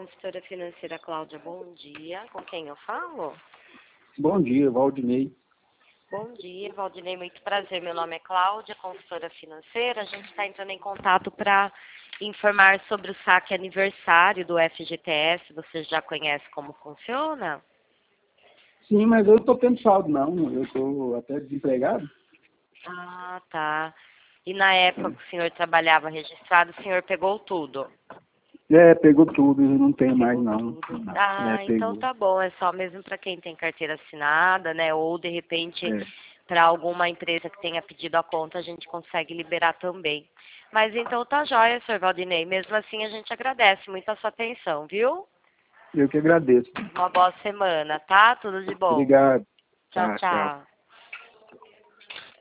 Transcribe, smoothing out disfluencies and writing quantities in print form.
consultora financeira Cláudia, bom dia. Com quem eu falo? Bom dia, Valdinei. Bom dia, Valdinei, muito prazer. Meu nome é Cláudia, consultora financeira. A gente está entrando em contato para informar sobre o saque aniversário do FGTS. Você já conhece como funciona? Sim, mas eu não estou tendo saldo, não. Eu estou até desempregado. Ah, tá. E na época que o senhor trabalhava registrado, o senhor pegou tudo? Pegou tudo, eu não tenho mais, não. Tudo. Ah, então Pegou. tá bom. É só mesmo para quem tem carteira assinada, né? Ou, de repente, É. para alguma empresa que tenha pedido a conta, a gente consegue liberar também. Mas então tá jóia, Sr. Valdinei. Mesmo assim, a gente agradece muito a sua atenção, viu? Eu que agradeço. Uma boa semana, tá? Tudo de bom. Obrigado. Tchau, Tá, tchau. tchau.